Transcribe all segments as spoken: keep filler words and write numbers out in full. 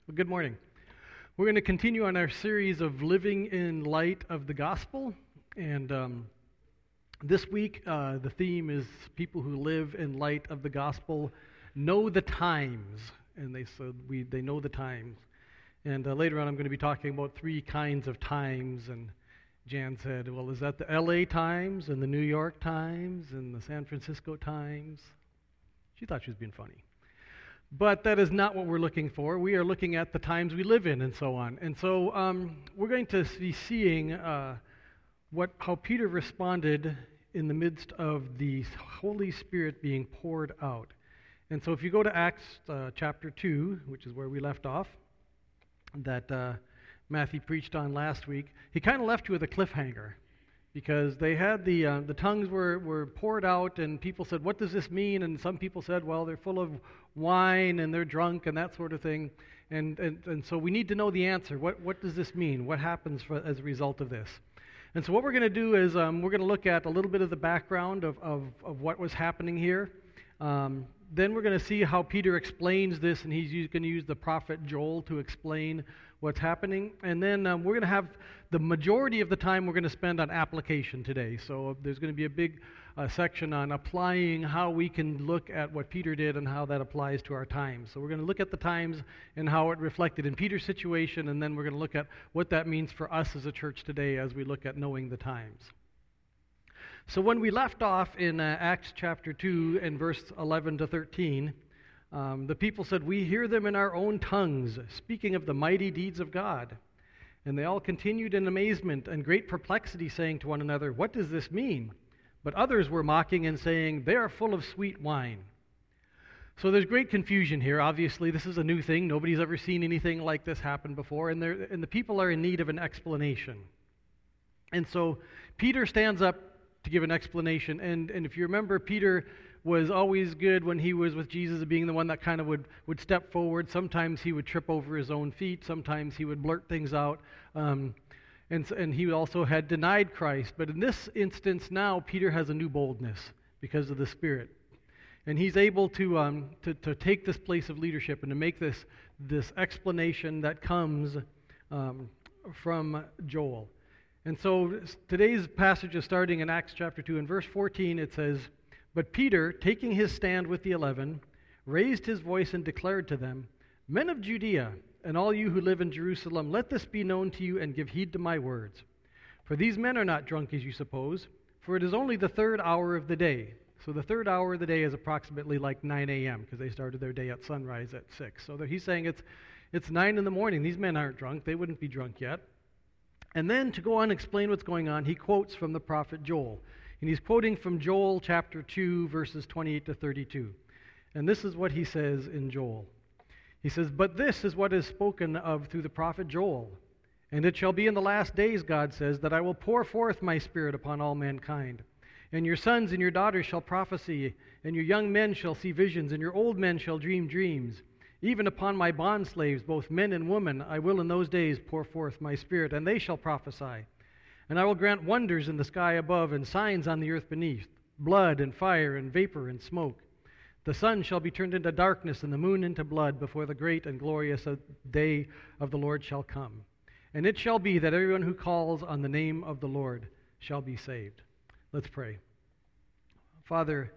Well, good morning. We're going to continue on our series of living in light of the gospel. And um, this week, uh, the theme is people who live in light of the gospel know the times. And they said we they know the times. And uh, later on, I'm going to be talking about three kinds of times. And Jan said, well, is that the L A Times and the New York Times and the San Francisco Times? She thought she was being funny. But that is not what we're looking for. We are looking at the times we live in and so on. And so um, we're going to be seeing uh, what how Peter responded in the midst of the Holy Spirit being poured out. And so if you go to Acts uh, chapter two, which is where we left off, that uh, Matthew preached on last week, he kind of left you with a cliffhanger. Because they had the uh, the tongues were, were poured out, and people said, what does this mean? And some people said, well, they're full of wine, and they're drunk, and that sort of thing. And and, and so we need to know the answer. What what does this mean? What happens for, as a result of this? And so what we're going to do is um, we're going to look at a little bit of the background of, of, of what was happening here. Um, then we're going to see how Peter explains this, and he's going to use the prophet Joel to explain what's happening. And then um, we're going to have the majority of the time we're going to spend on application today. So there's going to be a big uh, section on applying how we can look at what Peter did and how that applies to our times. So we're going to look at the times and how it reflected in Peter's situation, and then we're going to look at what that means for us as a church today as we look at knowing the times. So when we left off in uh, Acts chapter two and verse eleven to thirteen, um, the people said, we hear them in our own tongues, speaking of the mighty deeds of God. And they all continued in amazement and great perplexity, saying to one another, what does this mean? But others were mocking and saying, they are full of sweet wine. So there's great confusion here. Obviously, this is a new thing. Nobody's ever seen anything like this happen before, and, and the people are in need of an explanation. And so Peter stands up to give an explanation. And, and if you remember, Peter was always good when he was with Jesus, being the one that kind of would, would step forward. Sometimes he would trip over his own feet. Sometimes he would blurt things out. Um, and, and he also had denied Christ. But in this instance now, Peter has a new boldness because of the Spirit. And he's able to, um, to, to take this place of leadership and to make this, this explanation that comes um, from Joel. And so today's passage is starting in Acts chapter two. In verse fourteen it says, but Peter, taking his stand with the eleven, raised his voice and declared to them, men of Judea, and all you who live in Jerusalem, let this be known to you and give heed to my words. For these men are not drunk as you suppose, for it is only the third hour of the day. So the third hour of the day is approximately like nine a.m. because they started their day at sunrise at six. So he's saying it's, it's nine in the morning. These men aren't drunk. They wouldn't be drunk yet. And then to go on and explain what's going on, he quotes from the prophet Joel. And he's quoting from Joel chapter two, verses twenty-eight to thirty-two. And this is what he says in Joel. He says, but this is what is spoken of through the prophet Joel. And it shall be in the last days, God says, that I will pour forth my Spirit upon all mankind. And your sons and your daughters shall prophesy, and your young men shall see visions, and your old men shall dream dreams. Even upon my bondslaves, both men and women, I will in those days pour forth my Spirit, and they shall prophesy. And I will grant wonders in the sky above, and signs on the earth beneath, blood and fire and vapor and smoke. The sun shall be turned into darkness, and the moon into blood, before the great and glorious day of the Lord shall come. And it shall be that everyone who calls on the name of the Lord shall be saved. Let's pray. Father,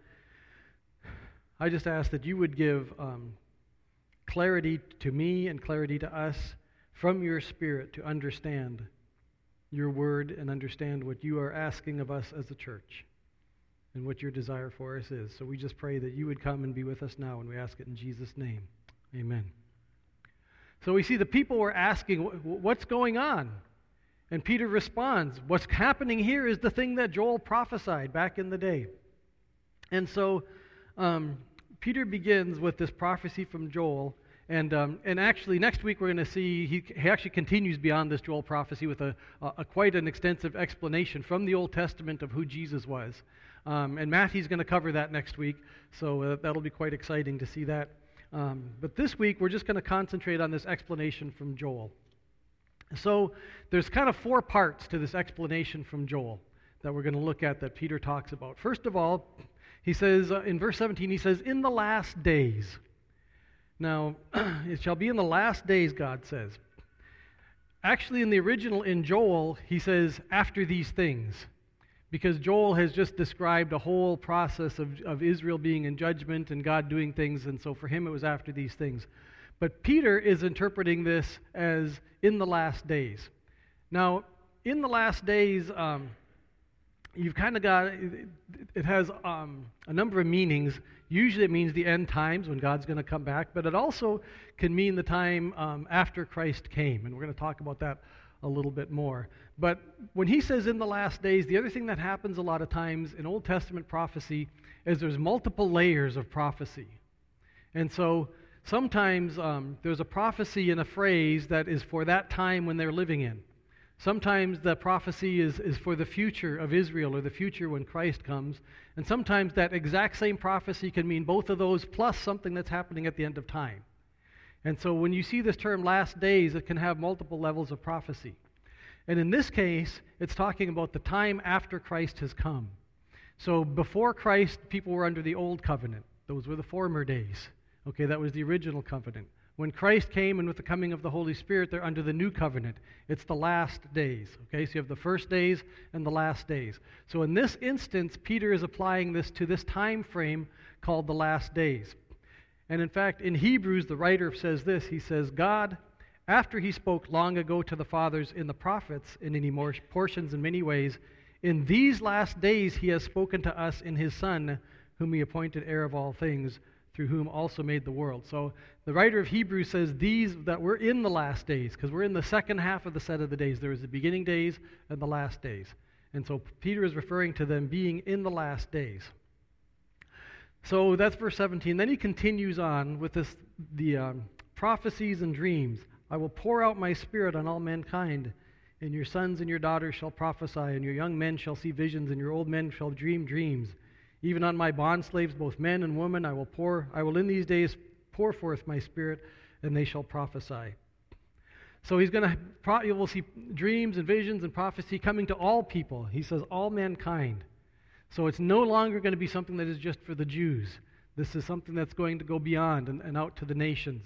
I just ask that you would give um, clarity to me and clarity to us from your Spirit to understand your word and understand what you are asking of us as a church and what your desire for us is. So we just pray that you would come and be with us now, and we ask it in Jesus' name. Amen. So we see the people were asking, what's going on? And Peter responds, what's happening here is the thing that Joel prophesied back in the day. And so um, Peter begins with this prophecy from Joel. And um, and actually, next week we're going to see, he, he actually continues beyond this Joel prophecy with a, a, a quite an extensive explanation from the Old Testament of who Jesus was. Um, and Matthew's going to cover that next week, so uh, that'll be quite exciting to see that. Um, but this week we're just going to concentrate on this explanation from Joel. So there's kind of four parts to this explanation from Joel that we're going to look at that Peter talks about. First of all, he says, uh, in verse seventeen, he says, in the last days. Now, it shall be in the last days, God says. Actually, in the original, in Joel, he says, after these things. Because Joel has just described a whole process of, of Israel being in judgment and God doing things, and so for him it was after these things. But Peter is interpreting this as in the last days. Now, in the last days, um, you've kind of got, it, it has um, a number of meanings. Usually it means the end times when God's going to come back, but it also can mean the time um, after Christ came, and we're going to talk about that a little bit more. But when he says in the last days, the other thing that happens a lot of times in Old Testament prophecy is there's multiple layers of prophecy. And so sometimes um, there's a prophecy in a phrase that is for that time when they're living in. Sometimes the prophecy is, is for the future of Israel or the future when Christ comes. And sometimes that exact same prophecy can mean both of those plus something that's happening at the end of time. And so when you see this term last days, it can have multiple levels of prophecy. And in this case, it's talking about the time after Christ has come. So before Christ, people were under the old covenant. Those were the former days. Okay, that was the original covenant. When Christ came and with the coming of the Holy Spirit, they're under the new covenant. It's the last days. Okay, so you have the first days and the last days. So in this instance, Peter is applying this to this time frame called the last days. And in fact, in Hebrews, the writer says this. He says, God, after he spoke long ago to the fathers in the prophets in many more portions in many ways, in these last days he has spoken to us in his Son, whom he appointed heir of all things, through whom also made the world. So the writer of Hebrews says these, that we're in the last days, because we're in the second half of the set of the days. There is the beginning days and the last days. And so Peter is referring to them being in the last days. So that's verse seventeen. Then he continues on with this, the um, prophecies and dreams. I will pour out my spirit on all mankind, and your sons and your daughters shall prophesy, and your young men shall see visions, and your old men shall dream dreams. Even on my bondslaves, both men and women, I will pour, I will in these days pour forth my spirit, and they shall prophesy. So he's going to, you will see dreams and visions and prophecy coming to all people. He says all mankind. So it's no longer going to be something that is just for the Jews. This is something that's going to go beyond and, and out to the nations.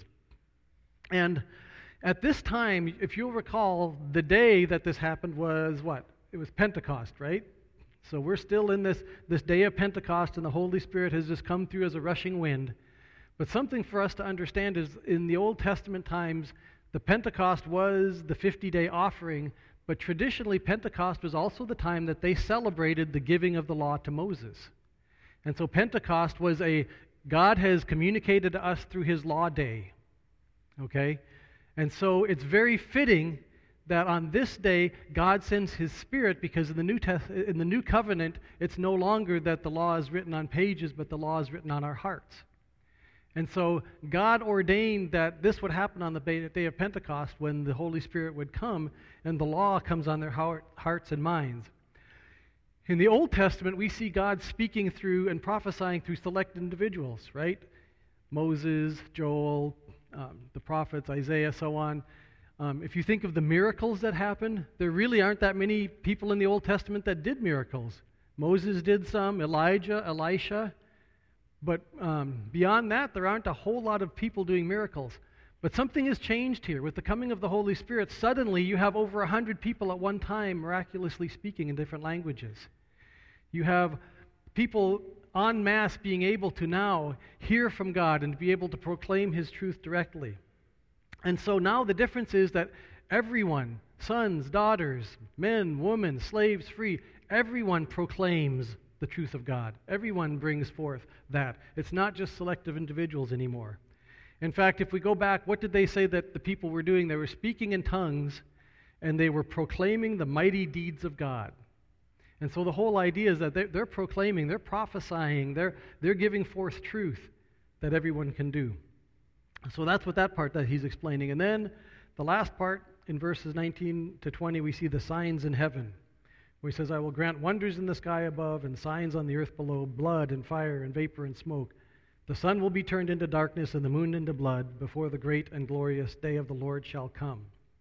And at this time, if you'll recall, the day that this happened was what? It was Pentecost, right? So we're still in this, this day of Pentecost, and the Holy Spirit has just come through as a rushing wind. But something for us to understand is in the Old Testament times, the Pentecost was the fifty-day offering, but traditionally Pentecost was also the time that they celebrated the giving of the law to Moses. And so Pentecost was a, God has communicated to us through his law day. Okay? And so it's very fitting that on this day, God sends his Spirit, because in the New Test- in the New Covenant, it's no longer that the law is written on pages, but the law is written on our hearts. And so God ordained that this would happen on the day of Pentecost when the Holy Spirit would come, and the law comes on their heart, hearts and minds. In the Old Testament, we see God speaking through and prophesying through select individuals, right? Moses, Joel, um, the prophets, Isaiah, so on. Um, if you think of the miracles that happened, there really aren't that many people in the Old Testament that did miracles. Moses did some, Elijah, Elisha, but um, beyond that, there aren't a whole lot of people doing miracles. But something has changed here. With the coming of the Holy Spirit, suddenly you have over a hundred people at one time miraculously speaking in different languages. You have people en masse being able to now hear from God and be able to proclaim his truth directly. And so now the difference is that everyone, sons, daughters, men, women, slaves, free, everyone proclaims the truth of God. Everyone brings forth that. It's not just selective individuals anymore. In fact, if we go back, what did they say that the people were doing? They were speaking in tongues, and they were proclaiming the mighty deeds of God. And so the whole idea is that they're, they're proclaiming, they're prophesying, they're, they're giving forth truth that everyone can do. So that's what that part that he's explaining. And then the last part, in verses nineteen to twenty, we see the signs in heaven, where he says, I will grant wonders in the sky above and signs on the earth below, blood and fire and vapor and smoke. The sun will be turned into darkness and the moon into blood before the great and glorious day of the Lord shall come.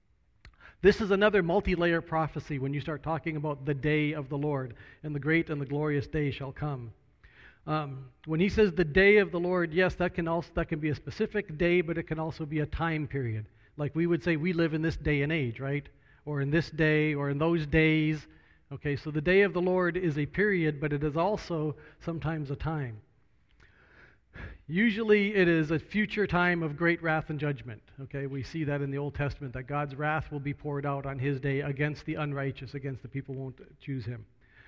This is another multi-layer prophecy when you start talking about the day of the Lord, and the great and the glorious day shall come. Um, when he says the day of the Lord, yes, that can also that can be a specific day, but it can also be a time period. Like we would say, we live in this day and age, right? Or in this day, or in those days. Okay, so the day of the Lord is a period, but it is also sometimes a time. Usually it is a future time of great wrath and judgment. Okay, we see that in the Old Testament, that God's wrath will be poured out on his day against the unrighteous, against the people who won't choose him.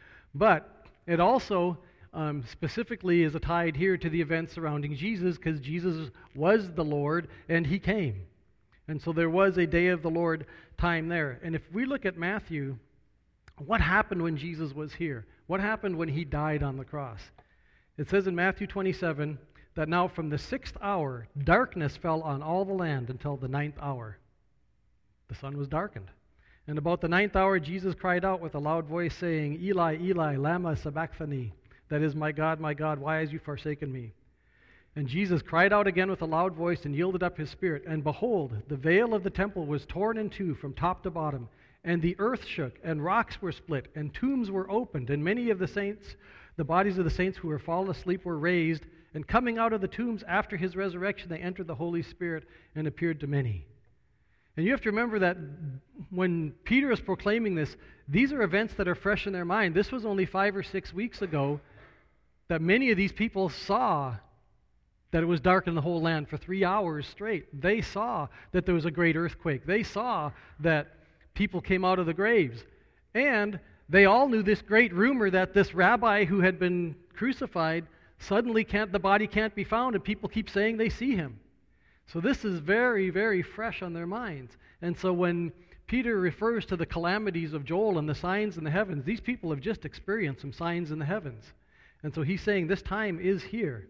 But it also um, specifically is tied here to the events surrounding Jesus, because Jesus was the Lord and he came. And so there was a day of the Lord time there. And if we look at Matthew, what happened when Jesus was here? What happened when he died on the cross? It says in Matthew twenty-seven that now from the sixth hour, darkness fell on all the land until the ninth hour. The sun was darkened. And about the ninth hour, Jesus cried out with a loud voice, saying, Eli, Eli, lama sabachthani. That is, my God, my God, why have you forsaken me? And Jesus cried out again with a loud voice and yielded up his spirit. And behold, the veil of the temple was torn in two from top to bottom. And the earth shook, and rocks were split, and tombs were opened. And many of the saints, the bodies of the saints who were fallen asleep, were raised. And coming out of the tombs after his resurrection, they entered the Holy Spirit and appeared to many. And you have to remember that when Peter is proclaiming this, these are events that are fresh in their mind. This was only five or six weeks ago that many of these people saw that it was dark in the whole land for three hours straight. They saw that there was a great earthquake. They saw that people came out of the graves. And they all knew this great rumor that this rabbi who had been crucified, suddenly can't the body can't be found, and people keep saying they see him. So this is very, very fresh on their minds. And so when Peter refers to the calamities of Joel and the signs in the heavens, these people have just experienced some signs in the heavens. And so he's saying this time is here.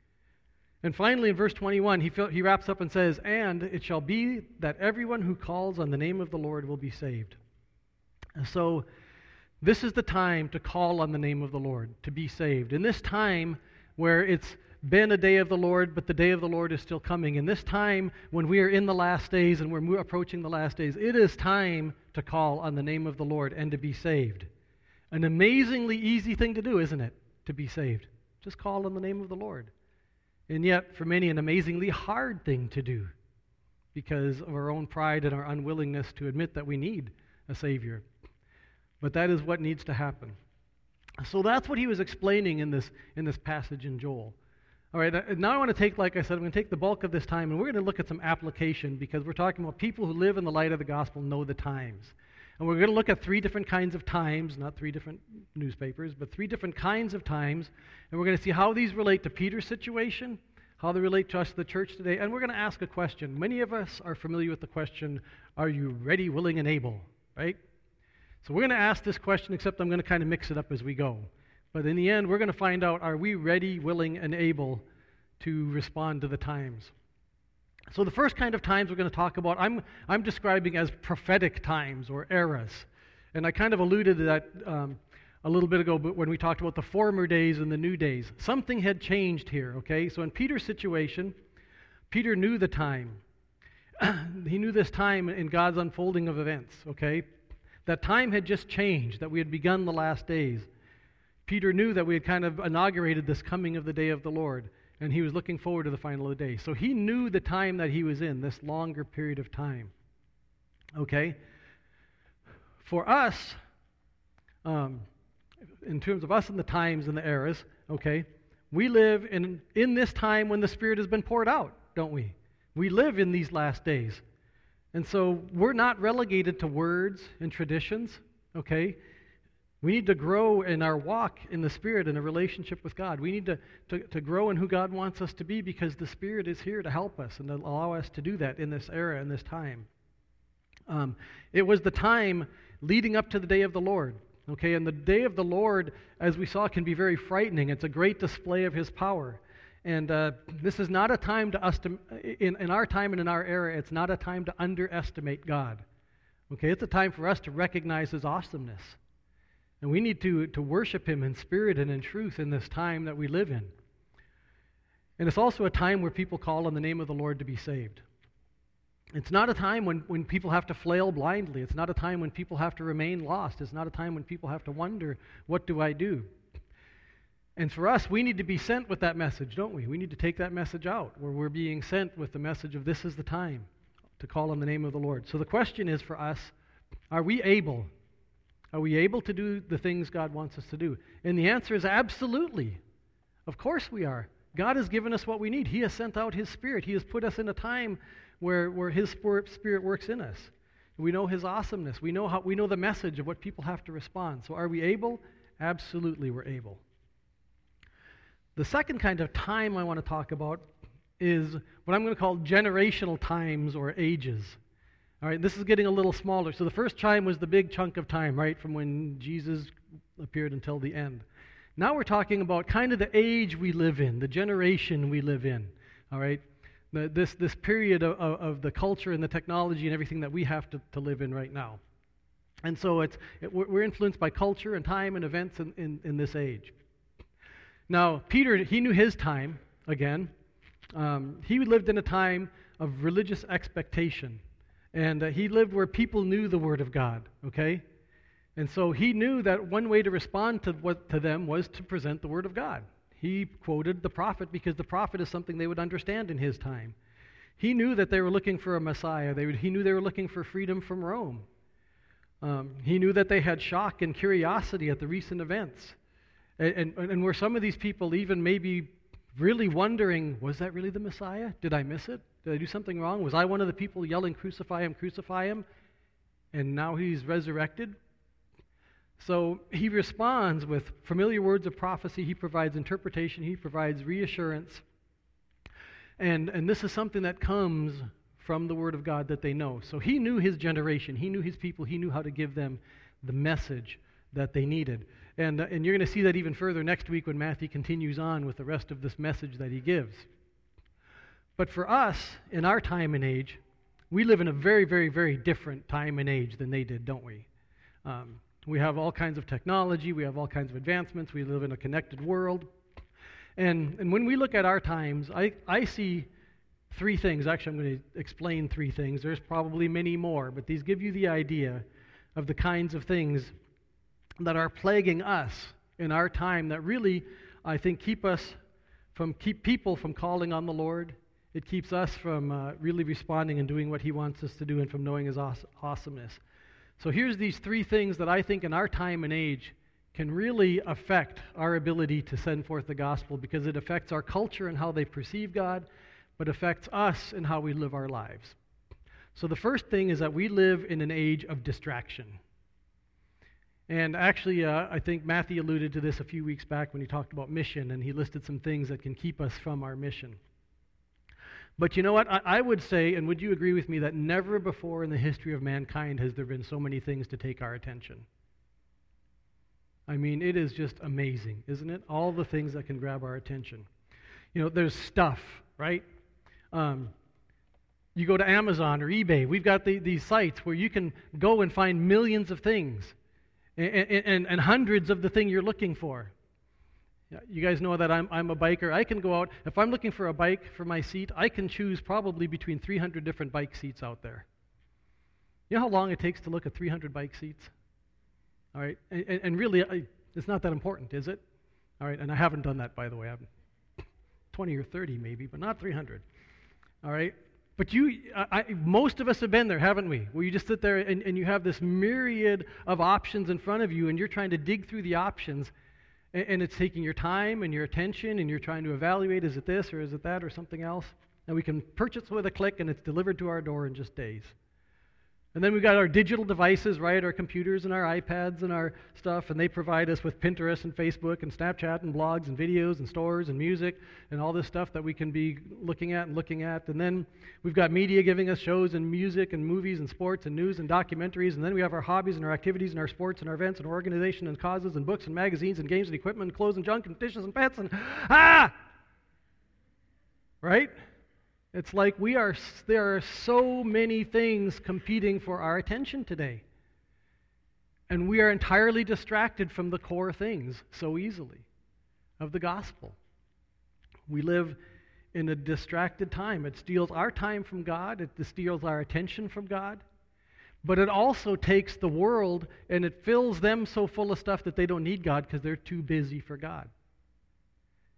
And finally in verse twenty-one, he, he wraps up and says, and it shall be that everyone who calls on the name of the Lord will be saved. And so this is the time to call on the name of the Lord, to be saved. In this time where it's been a day of the Lord, but the day of the Lord is still coming. In this time when we are in the last days and we're approaching the last days, it is time to call on the name of the Lord and to be saved. An amazingly easy thing to do, isn't it? To be saved. Just call on the name of the Lord. And yet, for many, an amazingly hard thing to do because of our own pride and our unwillingness to admit that we need a Savior. But that is what needs to happen. So that's what he was explaining in this in this passage in Joel. All right, now I want to take, like I said, I'm going to take the bulk of this time, and we're going to look at some application, because we're talking about people who live in the light of the gospel know the times. And we're going to look at three different kinds of times, not three different newspapers, but three different kinds of times, and we're going to see how these relate to Peter's situation, how they relate to us, the church today, and we're going to ask a question. Many of us are familiar with the question, are you ready, willing, and able, right? So we're going to ask this question, except I'm going to kind of mix it up as we go. But in the end, we're going to find out, are we ready, willing, and able to respond to the times? So the first kind of times we're going to talk about, I'm, I'm describing as prophetic times or eras. And I kind of alluded to that um, a little bit ago when we talked about the former days and the new days. Something had changed here, okay? So in Peter's situation, Peter knew the time. He knew this time in God's unfolding of events, okay? That time had just changed, that we had begun the last days. Peter knew that we had kind of inaugurated this coming of the day of the Lord, and he was looking forward to the final of the day. So he knew the time that he was in, this longer period of time. Okay? For us, um, in terms of us and the times and the eras, okay, we live in, in this time when the Spirit has been poured out, don't we? We live in these last days. And so we're not relegated to words and traditions, okay? We need to grow in our walk in the Spirit in a relationship with God. We need to, to, to grow in who God wants us to be, because the Spirit is here to help us and to allow us to do that in this era, in this time. Um, it was the time leading up to the day of the Lord. Okay, and the day of the Lord, as we saw, can be very frightening. It's a great display of His power. And uh, this is not a time to us to, in, in our time and in our era, it's not a time to underestimate God. Okay, it's a time for us to recognize His awesomeness. And we need to, to worship Him in spirit and in truth in this time that we live in. And it's also a time where people call on the name of the Lord to be saved. It's not a time when, when people have to flail blindly. It's not a time when people have to remain lost. It's not a time when people have to wonder, what do I do? And for us, we need to be sent with that message, don't we? We need to take that message out, where we're being sent with the message of this is the time to call on the name of the Lord. So the question is for us, are we able? Are we able to do the things God wants us to do? And the answer is absolutely. Of course we are. God has given us what we need. He has sent out His Spirit. He has put us in a time where, where His Spirit works in us. We know His awesomeness. We know how we know the message of what people have to respond. So are we able? Absolutely we're able. The second kind of time I want to talk about is what I'm going to call generational times or ages. All right, this is getting a little smaller. So the first time was the big chunk of time, right, from when Jesus appeared until the end. Now we're talking about kind of the age we live in, the generation we live in. All right, the, this this period of, of, of the culture and the technology and everything that we have to, to live in right now. And so it's it, we're influenced by culture and time and events in, in, in this age. Now, Peter, he knew his time, again. Um, he lived in a time of religious expectation. And uh, he lived where people knew the Word of God, okay? And so he knew that one way to respond to what to them was to present the Word of God. He quoted the prophet because the prophet is something they would understand in his time. He knew that they were looking for a Messiah. They would, he knew they were looking for freedom from Rome. Um, he knew that they had shock and curiosity at the recent events. And, and, and were some of these people even maybe really wondering, was that really the Messiah? Did I miss it? Did I do something wrong? Was I one of the people yelling, crucify him, crucify him? And now he's resurrected? So he responds with familiar words of prophecy. He provides interpretation. He provides reassurance. And, and this is something that comes from the Word of God that they know. So he knew his generation. He knew his people. He knew how to give them the message that they needed. And, uh, and you're going to see that even further next week when Matthew continues on with the rest of this message that he gives. But for us, in our time and age, we live in a very, very, very different time and age than they did, don't we? Um, we have all kinds of technology. We have all kinds of advancements. We live in a connected world. And, and when we look at our times, I, I see three things. Actually, I'm going to explain three things. There's probably many more, but these give you the idea of the kinds of things that are plaguing us in our time that really, I think, keep us from, keep people from calling on the Lord. It keeps us from uh, really responding and doing what He wants us to do and from knowing His aw- awesomeness. So here's these three things that I think in our time and age can really affect our ability to send forth the gospel because it affects our culture and how they perceive God, but affects us and how we live our lives. So the first thing is that we live in an age of distraction. And actually, uh, I think Matthew alluded to this a few weeks back when he talked about mission, and he listed some things that can keep us from our mission. But you know what? I, I would say, and would you agree with me, that never before in the history of mankind has there been so many things to take our attention. I mean, it is just amazing, isn't it? All the things that can grab our attention. You know, there's stuff, right? Um, you go to Amazon or eBay. We've got the, these sites where you can go and find millions of things. And, and, and hundreds of the thing you're looking for. You guys know that I'm, I'm a biker. I can go out, if I'm looking for a bike for my seat, I can choose probably between three hundred different bike seats out there. You know how long it takes to look at three hundred bike seats? All right, and, and really, I, it's not that important, is it? All right, and I haven't done that, by the way. I'm twenty or thirty maybe, but not three hundred. All right? But you, I, I, most of us have been there, haven't we? Where you just sit there and, and you have this myriad of options in front of you, and you're trying to dig through the options, and, and it's taking your time and your attention, and you're trying to evaluate, is it this or is it that or something else? And we can purchase with a click, and it's delivered to our door in just days. And then we've got our digital devices, right, our computers and our iPads and our stuff, and they provide us with Pinterest and Facebook and Snapchat and blogs and videos and stores and music and all this stuff that we can be looking at and looking at. And then we've got media giving us shows and music and movies and sports and news and documentaries. And then we have our hobbies and our activities and our sports and our events and our organization and causes and books and magazines and games and equipment and clothes and junk and dishes and pets and ah! Right? It's like we are, there are so many things competing for our attention today. And we are entirely distracted from the core things so easily of the gospel. We live in a distracted time. It steals our time from God. It steals our attention from God. But it also takes the world and it fills them so full of stuff that they don't need God because they're too busy for God.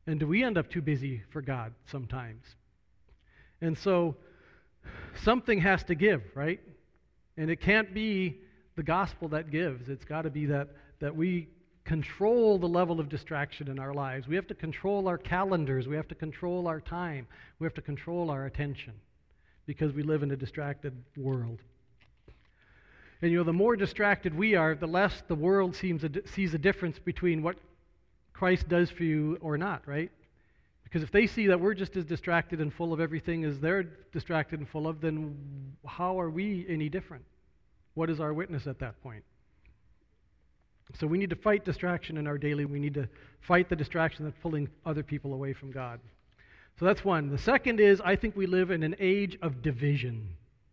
And do we end up too busy for God sometimes? And so something has to give, right? And it can't be the gospel that gives. It's got to be that, that we control the level of distraction in our lives. We have to control our calendars. We have to control our time. We have to control our attention because we live in a distracted world. And you know, the more distracted we are, the less the world seems a, sees a difference between what Christ does for you or not, right? Because if they see that we're just as distracted and full of everything as they're distracted and full of, then how are we any different? What is our witness at that point? So we need to fight distraction in our daily. We need to fight the distraction that's pulling other people away from God. So that's one. The second is, I think we live in an age of division.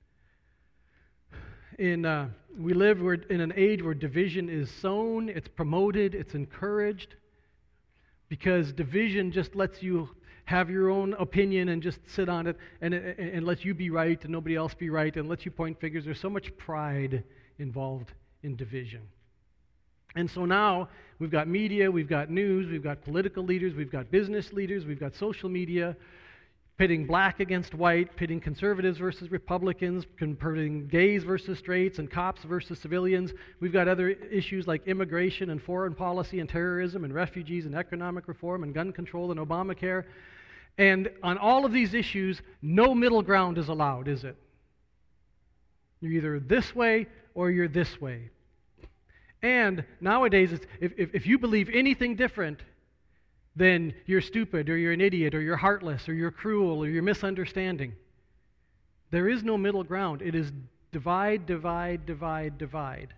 In uh, we live we're in an age where division is sown, it's promoted, it's encouraged, because division just lets you have your own opinion and just sit on it, and, and, and lets you be right and nobody else be right, and lets you point fingers. There's so much pride involved in division. And so now we've got media, we've got news, we've got political leaders, we've got business leaders, we've got social media, pitting black against white, pitting conservatives versus Republicans, pitting gays versus straights, and cops versus civilians. We've got other issues like immigration and foreign policy and terrorism and refugees and economic reform and gun control and Obamacare. And on all of these issues, no middle ground is allowed, is it? You're either this way or you're this way. And nowadays, it's, if, if, if you believe anything different, then you're stupid, or you're an idiot, or you're heartless, or you're cruel, or you're misunderstanding. There is no middle ground. It is divide, divide, divide, divide.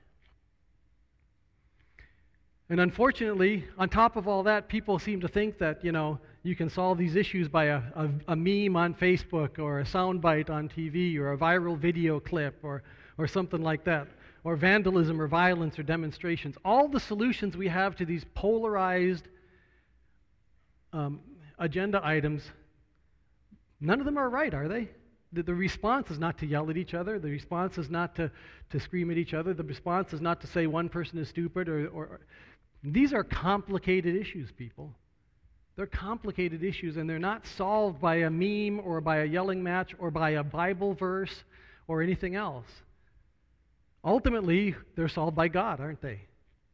And unfortunately, on top of all that, people seem to think that, you know, you can solve these issues by a, a, a meme on Facebook, or a soundbite on T V, or a viral video clip, or, or something like that, or vandalism, or violence, or demonstrations. All the solutions we have to these polarized Um, agenda items, none of them are right, are they? The, the response is not to yell at each other. The response is not to, to scream at each other. The response is not to say one person is stupid. Or, or, or These are complicated issues, people. They're complicated issues, and they're not solved by a meme or by a yelling match or by a Bible verse or anything else. Ultimately, they're solved by God, aren't they?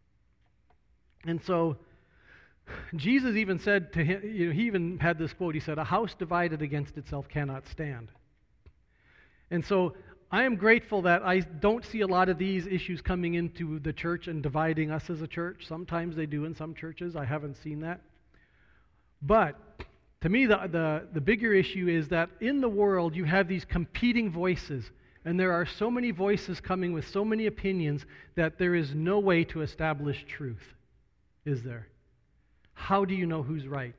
And so Jesus even said to him, you know, he even had this quote. He said, "A house divided against itself cannot stand." And so I am grateful that I don't see a lot of these issues coming into the church and dividing us as a church. Sometimes they do in some churches. I haven't seen that. But to me, the, the, the bigger issue is that in the world you have these competing voices, and there are so many voices coming with so many opinions that there is no way to establish truth, is there? How do you know who's right?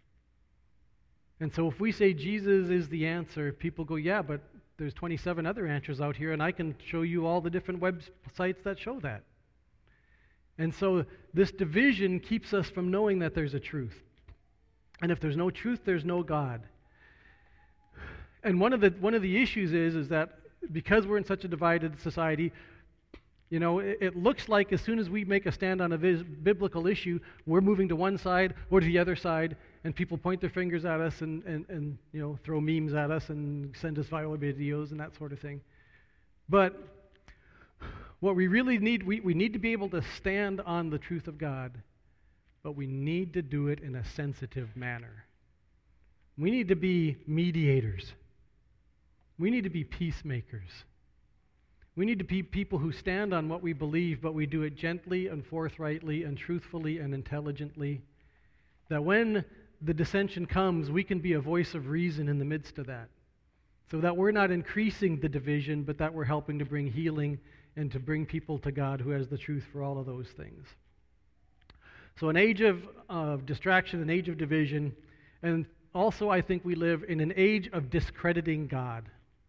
And so if we say Jesus is the answer, people go, yeah, but there's twenty-seven other answers out here, and I can show you all the different websites that show that. And so this division keeps us from knowing that there's a truth. And if there's no truth, there's no God. And one of the one of the issues is, is that because we're in such a divided society, you know, it, it looks like as soon as we make a stand on a vis- biblical issue, we're moving to one side or to the other side, and people point their fingers at us and, and, and you know, throw memes at us and send us viral videos and that sort of thing. But what we really need, we, we need to be able to stand on the truth of God, but we need to do it in a sensitive manner. We need to be mediators. We need to be peacemakers. We need to be people who stand on what we believe, but we do it gently and forthrightly and truthfully and intelligently. That when the dissension comes, we can be a voice of reason in the midst of that. So that we're not increasing the division, but that we're helping to bring healing and to bring people to God who has the truth for all of those things. So an age of uh, distraction, an age of division, and also I think we live in an age of discrediting God.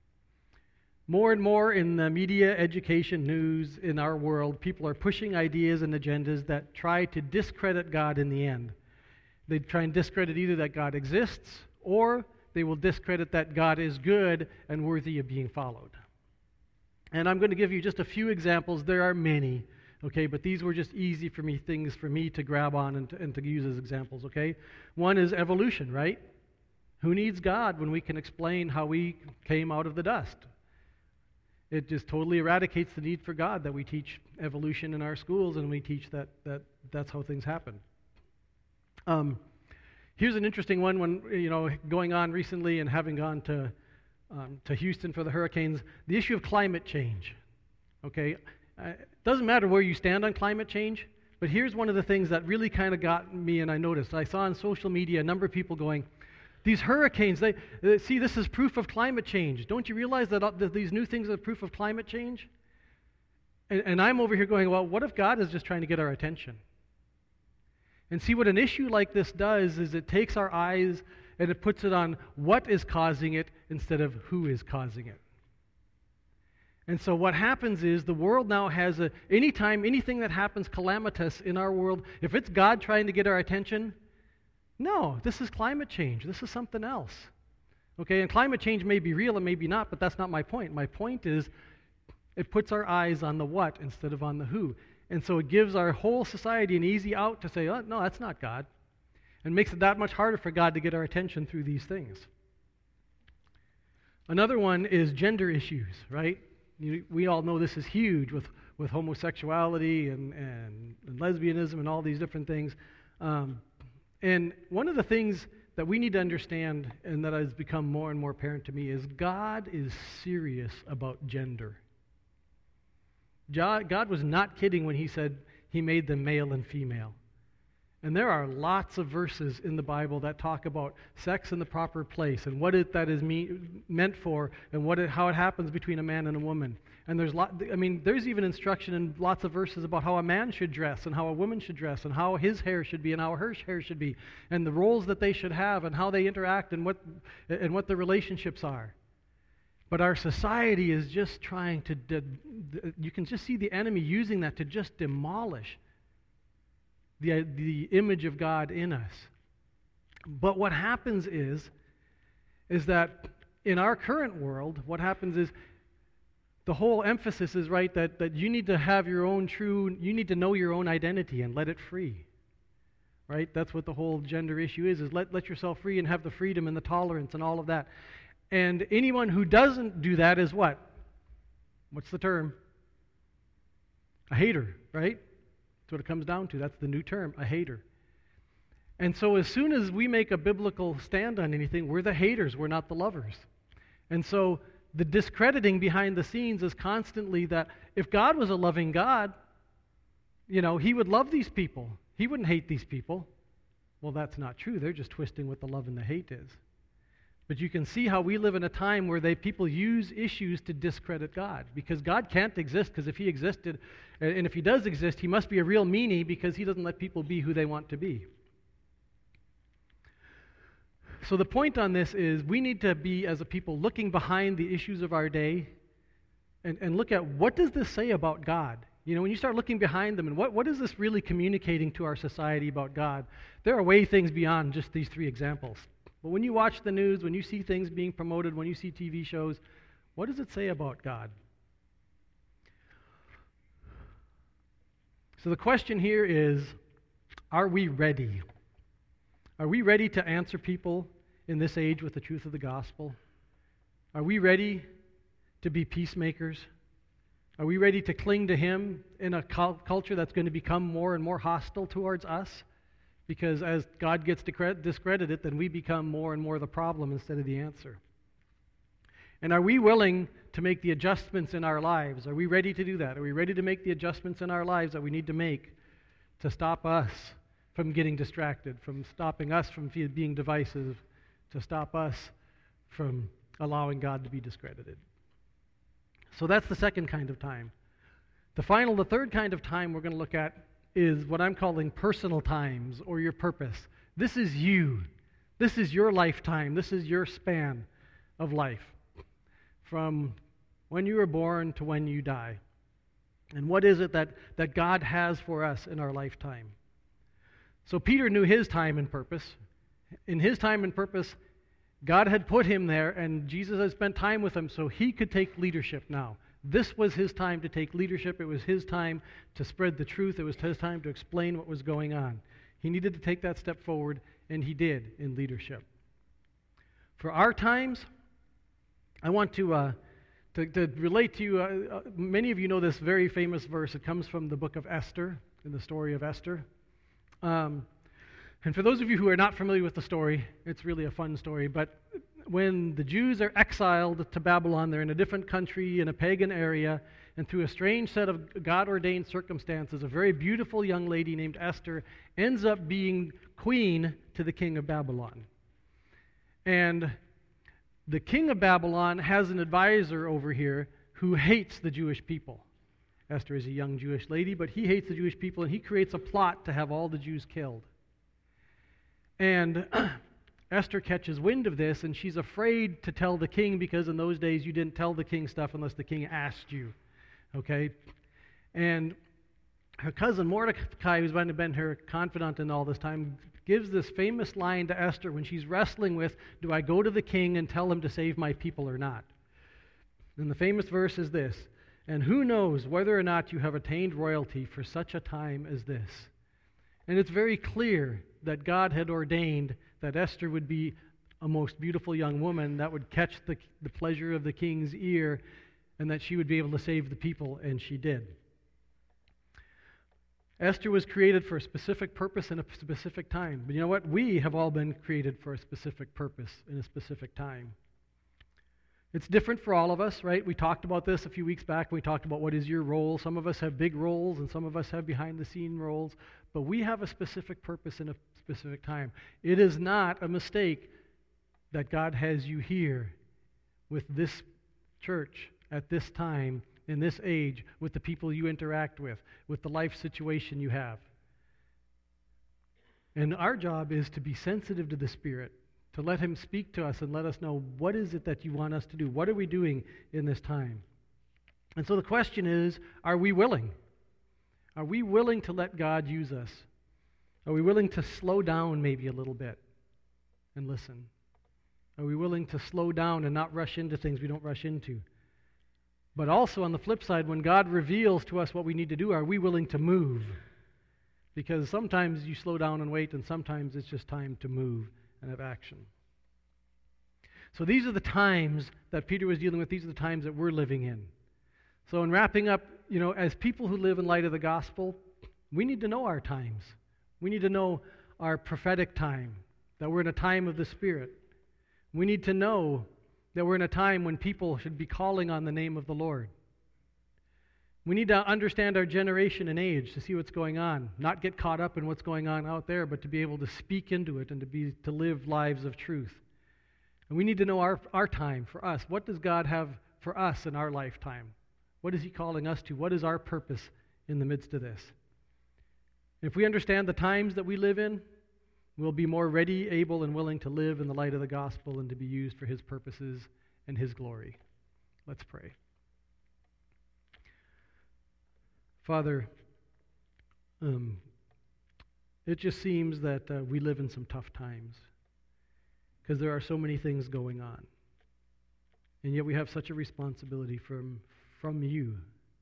More and more in the media, education, news, in our world, people are pushing ideas and agendas that try to discredit God in the end. They try and discredit either that God exists, or they will discredit that God is good and worthy of being followed. And I'm going to give you just a few examples. There are many, Okay, but these were just easy for me things for me to grab on and to, and to use as examples. Okay, one is evolution, right? Who needs God when we can explain how we came out of the dust? It just totally eradicates the need for God that we teach evolution in our schools and we teach that, that that's how things happen. Um, here's an interesting one when, you know, going on recently and having gone to, um, to Houston for the hurricanes, the issue of climate change. Okay, uh, it doesn't matter where you stand on climate change, but here's one of the things that really kind of got me and I noticed. I saw on social media a number of people going, these hurricanes, they, they see this is proof of climate change. Don't you realize that, uh, that these new things are proof of climate change? And, and I'm over here going, well, what if God is just trying to get our attention? And see, what an issue like this does is it takes our eyes and it puts it on what is causing it instead of who is causing it. And so what happens is the world now has a, anytime anything that happens calamitous in our world, if it's God trying to get our attention, no, this is climate change. This is something else. Okay, and climate change may be real and maybe not, but that's not my point. My point is it puts our eyes on the what instead of on the who. And so it gives our whole society an easy out to say, oh, no, that's not God. And makes it that much harder for God to get our attention through these things. Another one is gender issues, right? You, we all know this is huge with, with homosexuality and, and, and lesbianism and all these different things. Um, And one of the things that we need to understand, and that has become more and more apparent to me, is God is serious about gender. God was not kidding when he said he made them male and female. And there are lots of verses in the Bible that talk about sex in the proper place and what it, that is mean, meant for and what it, how it happens between a man and a woman. And there's lot, I mean, there's even instruction in lots of verses about how a man should dress and how a woman should dress and how his hair should be and how her hair should be and the roles that they should have and how they interact and what and what the relationships are. But our society is just trying to, de- you can just see the enemy using that to just demolish the, the image of God in us. But what happens is, is that in our current world, what happens is the whole emphasis is, right, that, that you need to have your own true, you need to know your own identity and let it free. Right? That's what the whole gender issue is, is let, let yourself free and have the freedom and the tolerance and all of that. And anyone who doesn't do that is what? What's the term? A hater, right? That's what it comes down to. That's the new term, a hater. And so as soon as we make a biblical stand on anything, we're the haters, we're not the lovers. And so the discrediting behind the scenes is constantly that if God was a loving God, you know, he would love these people. He wouldn't hate these people. Well, that's not true. They're just twisting what the love and the hate is. But you can see how we live in a time where they people use issues to discredit God. Because God can't exist, because if he existed, and if he does exist, he must be a real meanie because he doesn't let people be who they want to be. So the point on this is we need to be, as a people, looking behind the issues of our day and, and look at what does this say about God? You know, when you start looking behind them and what, what is this really communicating to our society about God? There are way things beyond just these three examples. But when you watch the news, when you see things being promoted, when you see T V shows, what does it say about God? So the question here is, are we ready? Are we ready to answer people in this age with the truth of the gospel? Are we ready to be peacemakers? Are we ready to cling to him in a culture that's going to become more and more hostile towards us? Because as God gets discredited, then we become more and more the problem instead of the answer. And are we willing to make the adjustments in our lives? Are we ready to do that? Are we ready to make the adjustments in our lives that we need to make to stop us from getting distracted, from stopping us from being divisive, to stop us from allowing God to be discredited? So that's the second kind of time. The final, the third kind of time we're going to look at is what I'm calling personal times or your purpose. This is you. This is your lifetime. This is your span of life from when you were born to when you die. And what is it that, that God has for us in our lifetime? So Peter knew his time and purpose. In his time and purpose, God had put him there, and Jesus had spent time with him so he could take leadership now. This was his time to take leadership. It was his time to spread the truth. It was his time to explain what was going on. He needed to take that step forward, and he did in leadership. For our times, I want to uh, to, to relate to you. Uh, uh, many of you know this very famous verse. It comes from the book of Esther, in the story of Esther. Um, and for those of you who are not familiar with the story, it's really a fun story. But when the Jews are exiled to Babylon, they're in a different country, in a pagan area, and through a strange set of God-ordained circumstances, a very beautiful young lady named Esther ends up being queen to the king of Babylon. And the king of Babylon has an advisor over here who hates the Jewish people. Esther is a young Jewish lady, but he hates the Jewish people, and he creates a plot to have all the Jews killed. And Esther catches wind of this, and she's afraid to tell the king, because in those days you didn't tell the king stuff unless the king asked you. Okay? And her cousin Mordecai, who's been her confidant in all this time, gives this famous line to Esther when she's wrestling with, do I go to the king and tell him to save my people or not? And the famous verse is this, and who knows whether or not you have attained royalty for such a time as this? And it's very clear that God had ordained that Esther would be a most beautiful young woman that would catch the, the pleasure of the king's ear, and that she would be able to save the people, and she did. Esther was created for a specific purpose in a specific time. But you know what? We have all been created for a specific purpose in a specific time. It's different for all of us, right? We talked about this a few weeks back. We talked about what is your role. Some of us have big roles, and some of us have behind-the-scene roles. But we have a specific purpose in a specific time. It is not a mistake that God has you here with this church at this time, in this age, with the people you interact with, with the life situation you have. And our job is to be sensitive to the Spirit, to let Him speak to us and let us know, what is it that you want us to do? What are we doing in this time? And so the question is, are we willing? Are we willing to let God use us? Are we willing to slow down maybe a little bit and listen? Are we willing to slow down and not rush into things we don't rush into? But also on the flip side, when God reveals to us what we need to do, are we willing to move? Because sometimes you slow down and wait, and sometimes it's just time to move and have action. So these are the times that Peter was dealing with. These are the times that we're living in. So in wrapping up, you know, as people who live in light of the gospel, we need to know our times. We need to know our prophetic time, that we're in a time of the Spirit. We need to know that we're in a time when people should be calling on the name of the Lord. We need to understand our generation and age to see what's going on, not get caught up in what's going on out there, but to be able to speak into it and to be to live lives of truth. And we need to know our, our time for us. What does God have for us in our lifetime? What is He calling us to? What is our purpose in the midst of this? If we understand the times that we live in, we'll be more ready, able, and willing to live in the light of the gospel and to be used for His purposes and His glory. Let's pray. Father, um, it just seems that uh, we live in some tough times because there are so many things going on. And yet we have such a responsibility from, from you.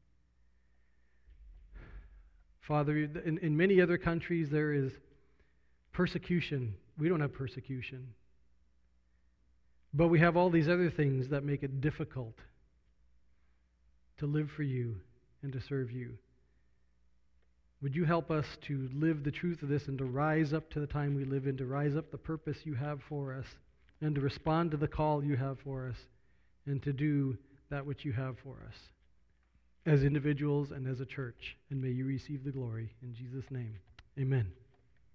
Father, in, in many other countries there is persecution. We don't have persecution. But we have all these other things that make it difficult to live for you and to serve you. Would you help us to live the truth of this and to rise up to the time we live in, to rise up the purpose you have for us, and to respond to the call you have for us, and to do that which you have for us as individuals and as a church. And may you receive the glory. In Jesus' name, amen.